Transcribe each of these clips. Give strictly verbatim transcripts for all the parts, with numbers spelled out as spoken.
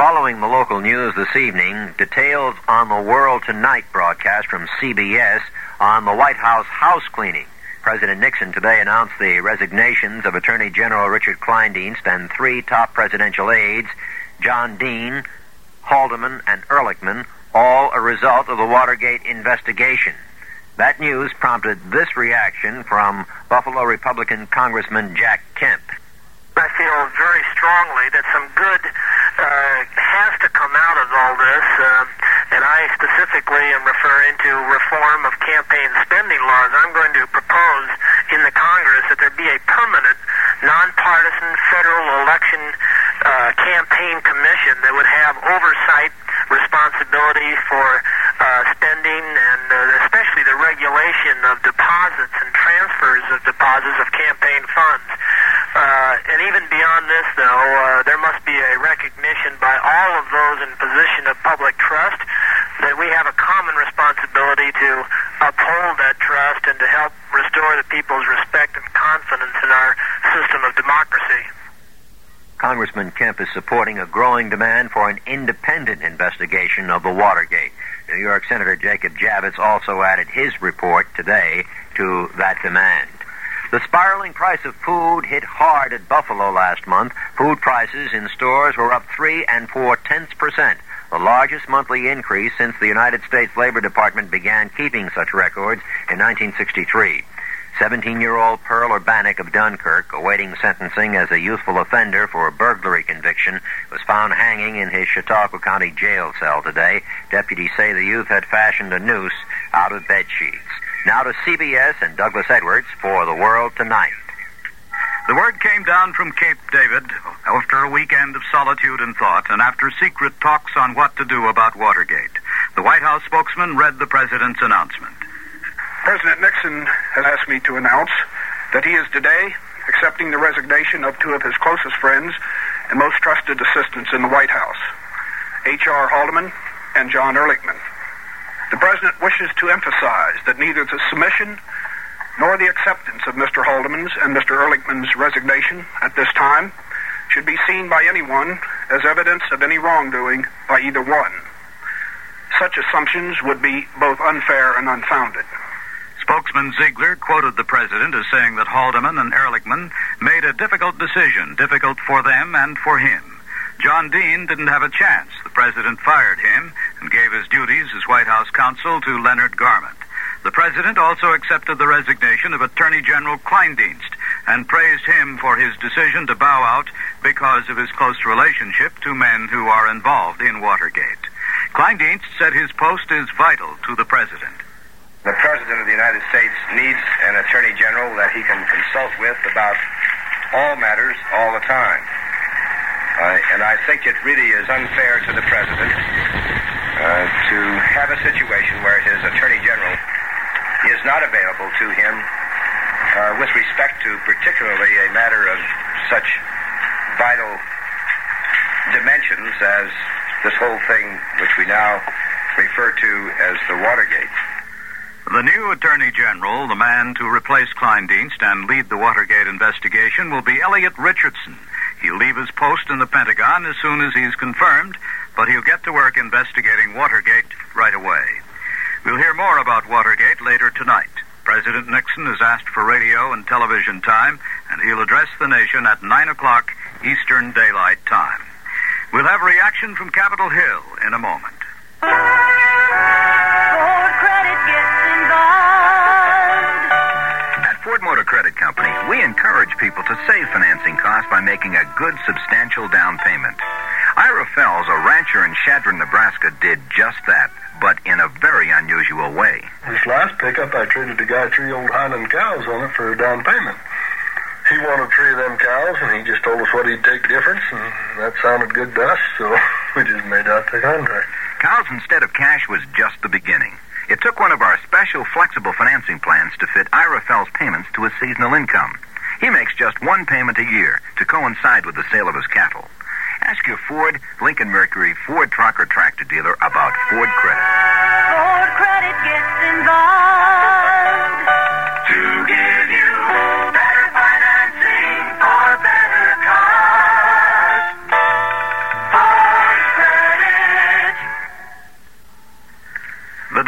Following the local news this evening, details on the World Tonight broadcast from C B S on the White House house cleaning. President Nixon today announced the resignations of Attorney General Richard Kleindienst and three top presidential aides, John Dean, Haldeman, and Ehrlichman, all a result of the Watergate investigation. That news prompted this reaction from Buffalo Republican Congressman Jack Kemp. I feel very strongly that some good uh, has to come out of all this, uh, and I specifically am referring to reform of campaign spending laws. I'm going to propose in the Congress that there be a permanent, nonpartisan federal election uh, campaign commission that would have oversight responsibility for uh, spending and uh, especially the regulation of deposits and transfers of deposits of campaign funds. Uh, and even beyond this, though, uh, there must be a recognition by all of those in position of public trust that we have a common responsibility to uphold that trust and to help restore the people's respect and confidence in our system of democracy. Congressman Kemp is supporting a growing demand for an independent investigation of the Watergate. New York Senator Jacob Javits also added his report today to that demand. The spiraling price of food hit hard at Buffalo last month. Food prices in stores were up three and four tenths percent, the largest monthly increase since the United States Labor Department began keeping such records in nineteen sixty-three. seventeen-year-old Pearl Urbanek of Dunkirk, awaiting sentencing as a youthful offender for a burglary conviction, was found hanging in his Chautauqua County jail cell today. Deputies say the youth had fashioned a noose out of bed sheets. Now to C B S and Douglas Edwards for The World Tonight. The word came down from Cape David after a weekend of solitude and thought, and after secret talks on what to do about Watergate. The White House spokesman read the president's announcement. President Nixon has asked me to announce that he is today accepting the resignation of two of his closest friends and most trusted assistants in the White House, H R Haldeman and John Ehrlichman. The President wishes to emphasize that neither the submission nor the acceptance of Mister Haldeman's and Mister Ehrlichman's resignation at this time should be seen by anyone as evidence of any wrongdoing by either one. Such assumptions would be both unfair and unfounded. Spokesman Ziegler quoted the president as saying that Haldeman and Ehrlichman made a difficult decision, difficult for them and for him. John Dean didn't have a chance. The president fired him and gave his duties as White House counsel to Leonard Garment. The president also accepted the resignation of Attorney General Kleindienst and praised him for his decision to bow out because of his close relationship to men who are involved in Watergate. Kleindienst said his post is vital to the president. The President of the United States needs an Attorney General that he can consult with about all matters all the time. Uh, and I think it really is unfair to the President uh, to have a situation where his Attorney General is not available to him uh, with respect to particularly a matter of such vital dimensions as this whole thing which we now refer to as the Watergate. The new Attorney General, the man to replace Kleindienst and lead the Watergate investigation, will be Elliot Richardson. He'll leave his post in the Pentagon as soon as he's confirmed, but he'll get to work investigating Watergate right away. We'll hear more about Watergate later tonight. President Nixon has asked for radio and television time, and he'll address the nation at nine o'clock Eastern Daylight Time. We'll have reaction from Capitol Hill in a moment. Ford Credit gets involved. At Ford Motor Credit Company, we encourage people to save financing costs by making a good, substantial down payment. Ira Fells, a rancher in Chadron, Nebraska, did just that, but in a very unusual way. This last pickup, I traded the guy three old Highland cows on it for a down payment. He wanted three of them cows, and he just told us what he'd take difference, and that sounded good to us, so we just made out the contract. Cows instead of cash was just the beginning. It took one of our special flexible financing plans to fit Ira Fells' payments to his seasonal income. He makes just one payment a year to coincide with the sale of his cattle. Ask your Ford, Lincoln Mercury, Ford truck or tractor dealer about Ford Credit. Ford Credit gets involved to give you better financing for better cars. Ford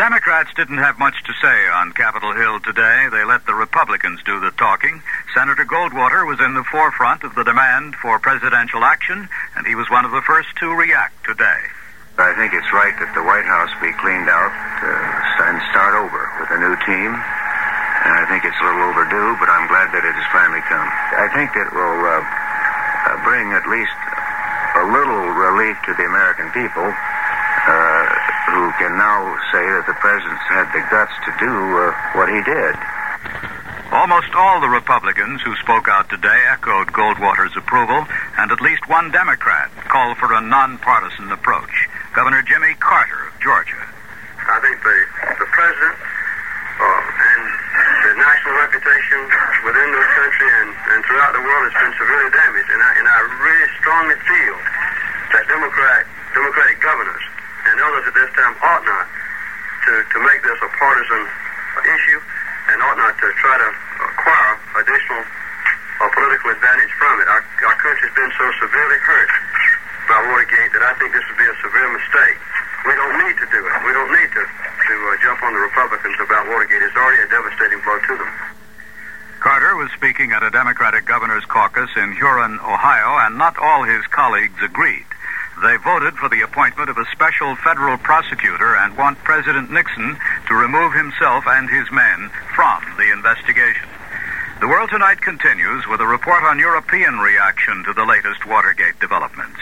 Democrats didn't have much to say on Capitol Hill today. They let the Republicans do the talking. Senator Goldwater was in the forefront of the demand for presidential action, and he was one of the first to react today. I think it's right that the White House be cleaned out uh, and start over with a new team. And I think it's a little overdue, but I'm glad that it has finally come. I think it will uh, uh, bring at least a little relief to the American people uh, who can now say that the president's had the guts to do uh, what he did. Almost all the Republicans who spoke out today echoed Goldwater's approval, and at least one Democrat called for a nonpartisan approach. Governor Jimmy Carter of Georgia. I think the, the president uh, and the national reputation within this country and, and throughout the world has been severely damaged, and I, and I really strongly feel that Democrat, Democratic governors and others at this time ought not to, to make this a partisan issue and ought not to try to acquire additional uh, political advantage from it. Our, our country's been so severely hurt by Watergate that I think this would be a severe mistake. We don't need to do it. We don't need to, to uh, jump on the Republicans about Watergate. It's already a devastating blow to them. Carter was speaking at a Democratic governor's caucus in Huron, Ohio, and not all his colleagues agreed. They voted for the appointment of a special federal prosecutor and want President Nixon to remove himself and his men from the investigation. The World Tonight continues with a report on European reaction to the latest Watergate developments.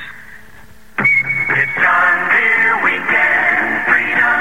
It's John Deere Weekend, Freedom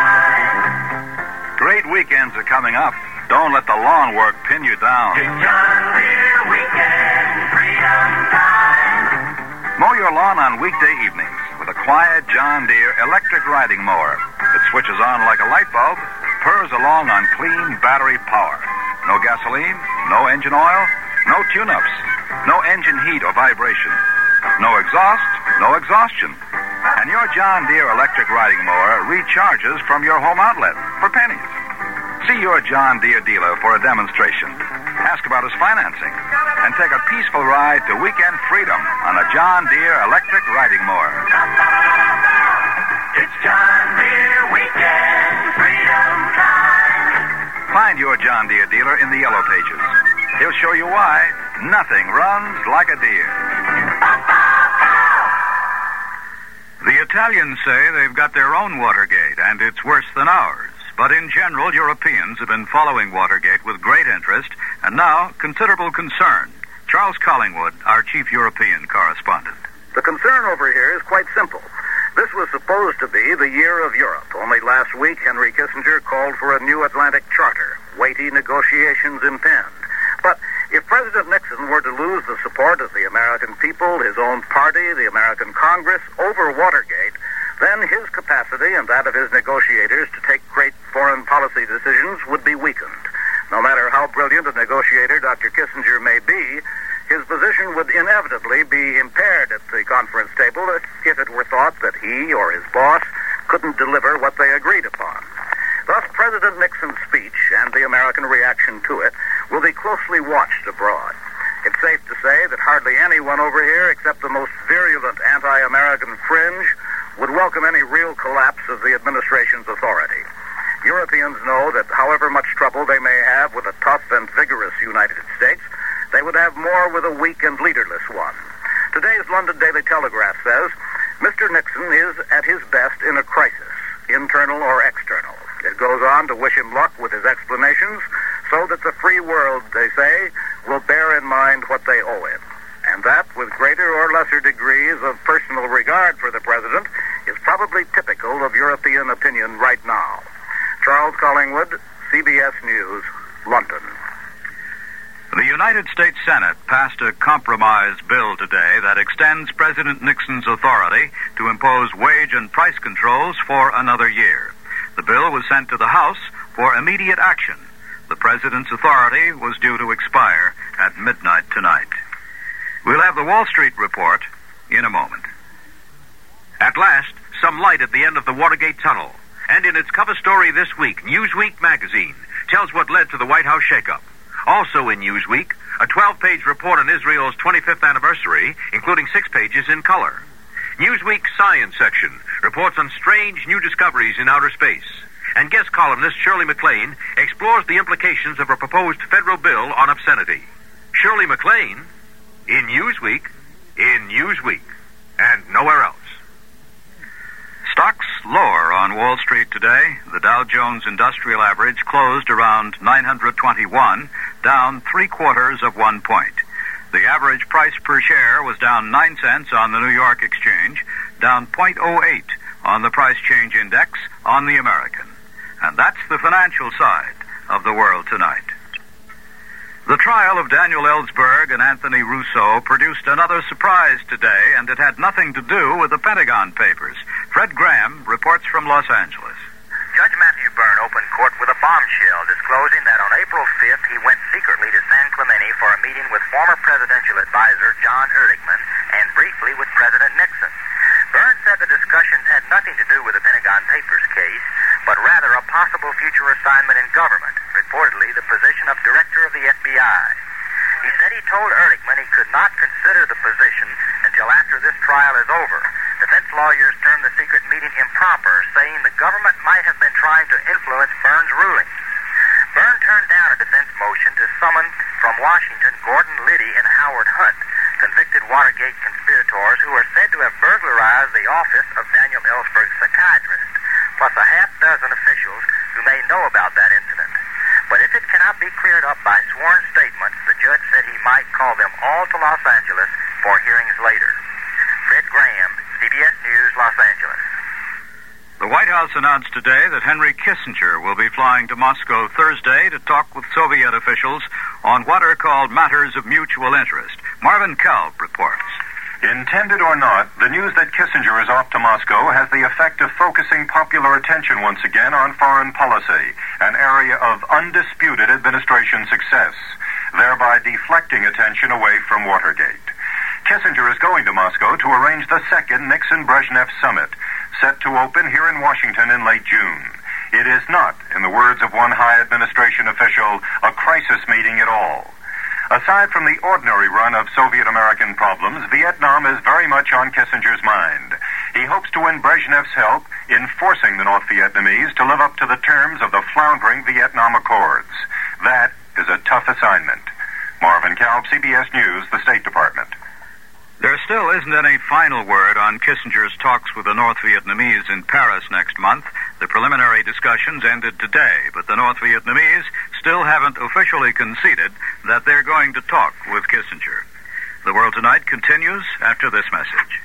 Time. Great weekends are coming up. Don't let the lawn work pin you down. It's John Deere Weekend, Freedom Time. Mow your lawn on weekday evenings with a quiet John Deere electric riding mower. It switches on like a light bulb, purrs along on clean battery power. No gasoline, no engine oil, no tune-ups, no engine heat or vibration, no exhaust, no exhaustion. And your John Deere electric riding mower recharges from your home outlet for pennies. See your John Deere dealer for a demonstration. Ask about his financing and take a peaceful ride to weekend freedom on a John Deere electric riding mower. It's John Deere Weekend, Freedom Time. Find your John Deere dealer in the Yellow Pages. He'll show you why nothing runs like a deer. The Italians say they've got their own Watergate, and it's worse than ours. But in general, Europeans have been following Watergate with great interest, and now considerable concern. Charles Collingwood, our chief European correspondent. The concern over here is quite simple. This was supposed to be the year of Europe. Only last week, Henry Kissinger called for a new Atlantic Charter. Weighty negotiations impend. But if President Nixon were to lose the support of the American people, his own party, the American Congress, over Watergate, then his capacity and that of his negotiators to take great foreign policy decisions would be weakened. No matter how brilliant a negotiator Doctor Kissinger may be, his position would inevitably be impaired at the conference table if it were thought that he or his boss couldn't deliver what they agreed upon. Thus, President Nixon's speech and the American reaction to it will be closely watched abroad. It's safe to say that hardly anyone over here, except the most virulent anti-American fringe, would welcome any real collapse of the administration's authority. Europeans know that however much trouble they may have with a tough and vigorous United States, they would have more with a weak and leaderless one. Today's London Daily Telegraph says, Mister Nixon is at his best in a crisis, internal or external. It goes on to wish him luck with his explanations so that the free world, they say, will bear in mind what they owe him. And that, with greater or lesser degrees of personal regard for the president, is probably typical of European opinion right now. Charles Collingwood, C B S News, London. The United States Senate passed a compromise bill today that extends President Nixon's authority to impose wage and price controls for another year. The bill was sent to the House for immediate action. The president's authority was due to expire at midnight tonight. We'll have the Wall Street report in a moment. At last, some light at the end of the Watergate tunnel. And in its cover story this week, Newsweek magazine tells what led to the White House shakeup. Also in Newsweek, a twelve-page report on Israel's twenty-fifth anniversary, including six pages in color. Newsweek's science section reports on strange new discoveries in outer space. and guest columnist Shirley MacLaine explores the implications of a proposed federal bill on obscenity. Shirley MacLaine in Newsweek, in Newsweek, and nowhere else. Stocks lower on Wall Street today. The Dow Jones Industrial Average closed around nine hundred twenty-one, down three quarters of one point. The average price per share was down nine cents on the New York Exchange, down zero point zero eight on the price change index on the American. And that's the financial side of the world tonight. The trial of Daniel Ellsberg and Anthony Russo produced another surprise today, and it had nothing to do with the Pentagon Papers. Fred Graham reports from Los Angeles. Judge Matthew Byrne opened court with a bombshell disclosing that on April fifth he went secretly to San Clemente for a meeting with former presidential advisor John Ehrlichman and briefly with President Nixon. Byrne said the discussions had nothing to do with the Pentagon Papers case, but rather a possible future assignment in government, reportedly the position of director of the F B I. He said he told Ehrlichman he could not consider the position until after this trial is over. Defense lawyers termed the secret meeting improper, saying the government might have been trying to influence Byrne's ruling. Byrne turned down a defense motion to summon from Washington Gordon Liddy and Howard Hunt, convicted Watergate conspirators who are said to have burglarized the office of Daniel Ellsberg's psychiatrist, plus a half dozen officials who may know about that incident. But if it cannot be cleared up by sworn statements, the judge said he might call them all to Los Angeles for hearings later. Fred Graham, C B S News, Los Angeles. The White House announced today that Henry Kissinger will be flying to Moscow Thursday to talk with Soviet officials on what are called matters of mutual interest. Marvin Kalb reports. Intended or not, the news that Kissinger is off to Moscow has the effect of focusing popular attention once again on foreign policy, an area of undisputed administration success, thereby deflecting attention away from Watergate. Kissinger is going to Moscow to arrange the second Nixon-Brezhnev summit, set to open here in Washington in late June. It is not, in the words of one high administration official, a crisis meeting at all. Aside from the ordinary run of Soviet-American problems, Vietnam is very much on Kissinger's mind. He hopes to win Brezhnev's help in forcing the North Vietnamese to live up to the terms of the floundering Vietnam Accords. That is a tough assignment. Marvin Kalb, C B S News, the State Department. There still isn't any final word on Kissinger's talks with the North Vietnamese in Paris next month. The preliminary discussions ended today, but the North Vietnamese still haven't officially conceded that they're going to talk with Kissinger. The World Tonight continues after this message.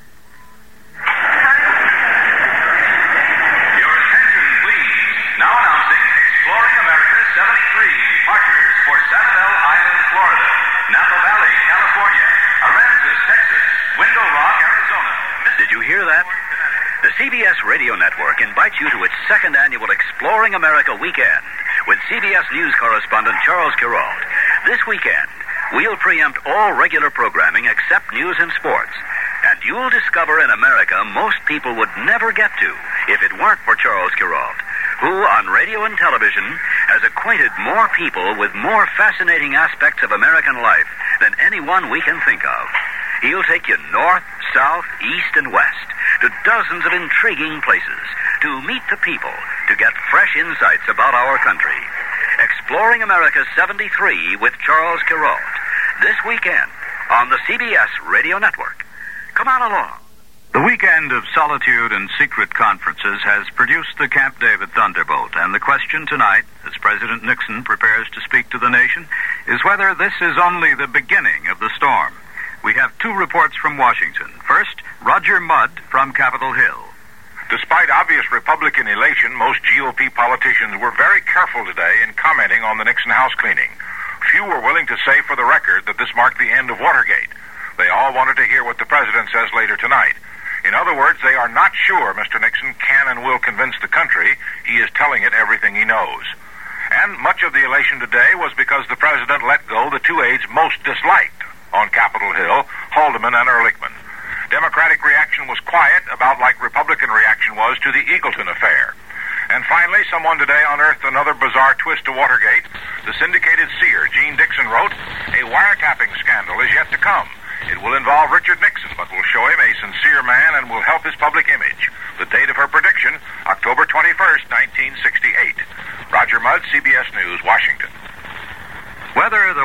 Your attention, please. Now announcing Exploring America seventy-three, departures for Sanibel Island, Florida, Napa Valley, California, Aransas, Texas, Window Rock, Arizona. Did you hear that? The C B S Radio Network invites you to its second annual Exploring America weekend with C B S News correspondent Charles Kuralt. This weekend, we'll preempt all regular programming except news and sports. And you'll discover an America most people would never get to if it weren't for Charles Kuralt, who, on radio and television, has acquainted more people with more fascinating aspects of American life than anyone we can think of. He'll take you north, south, east, and west to dozens of intriguing places to meet the people, to get fresh insights about our country. Exploring America seventy-three with Charles Kuralt, this weekend on the C B S Radio Network. Come on along. The weekend of solitude and secret conferences has produced the Camp David Thunderbolt, and the question tonight, as President Nixon prepares to speak to the nation, is whether this is only the beginning of the storm. We have two reports from Washington. First, Roger Mudd from Capitol Hill. Despite obvious Republican elation, most G O P politicians were very careful today in commenting on the Nixon house cleaning. Few were willing to say for the record that this marked the end of Watergate. They all wanted to hear what the president says later tonight. In other words, they are not sure Mister Nixon can and will convince the country he is telling it everything he knows. And much of the elation today was because the president let go the two aides most disliked on Capitol Hill, Haldeman and Ehrlichman. Democratic reaction was quiet, about like Republican reaction was to the Eagleton affair. And finally, someone today unearthed another bizarre twist to Watergate. The syndicated seer, Gene Dixon, wrote, "A wiretapping scandal is yet to come. It will involve Richard Nixon, but will show him a sincere man and will help his public image." The date of her prediction, October twenty-first, nineteen sixty.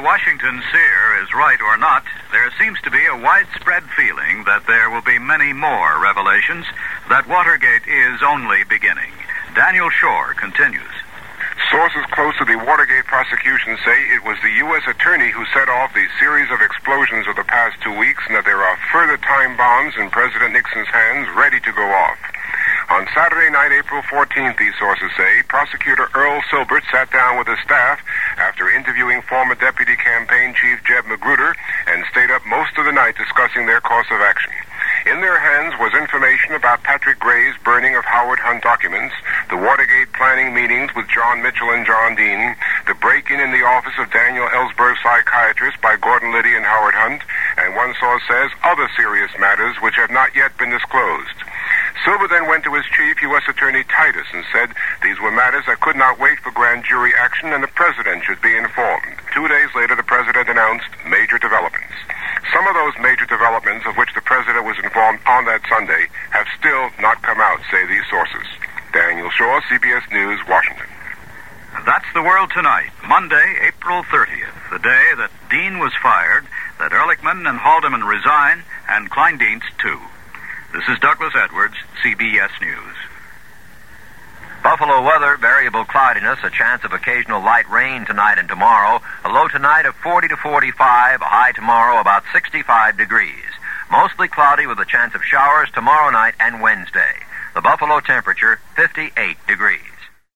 Washington seer is right or not, there seems to be a widespread feeling that there will be many more revelations, that Watergate is only beginning. Daniel Shore continues. Sources close to the Watergate prosecution say it was the U S attorney who set off the series of explosions of the past two weeks and that there are further time bombs in President Nixon's hands ready to go off. On Saturday night, April fourteenth, these sources say, prosecutor Earl Silbert sat down with his staff after interviewing former Deputy Campaign Chief Jeb Magruder and stayed up most of the night discussing their course of action. In their hands was information about Patrick Gray's burning of Howard Hunt documents, the Watergate planning meetings with John Mitchell and John Dean, the break-in in the office of Daniel Ellsberg, psychiatrist, by Gordon Liddy and Howard Hunt, and one source says other serious matters which have not yet been disclosed. Silver then went to his chief, U S Attorney Titus, and said these were matters that could not wait for grand jury action and the president should be informed. Two days later, the president announced major developments. Some of those major developments of which the president was informed on that Sunday have still not come out, say these sources. Daniel Shaw, C B S News, Washington. That's the world tonight, Monday, April thirtieth, the day that Dean was fired, that Ehrlichman and Haldeman resign, and Kleindienst too. This is Douglas Edwards, C B S News. Buffalo weather, variable cloudiness, a chance of occasional light rain tonight and tomorrow. A low tonight of forty to forty-five, a high tomorrow about sixty-five degrees. Mostly cloudy with a chance of showers tomorrow night and Wednesday. The Buffalo temperature, fifty-eight degrees.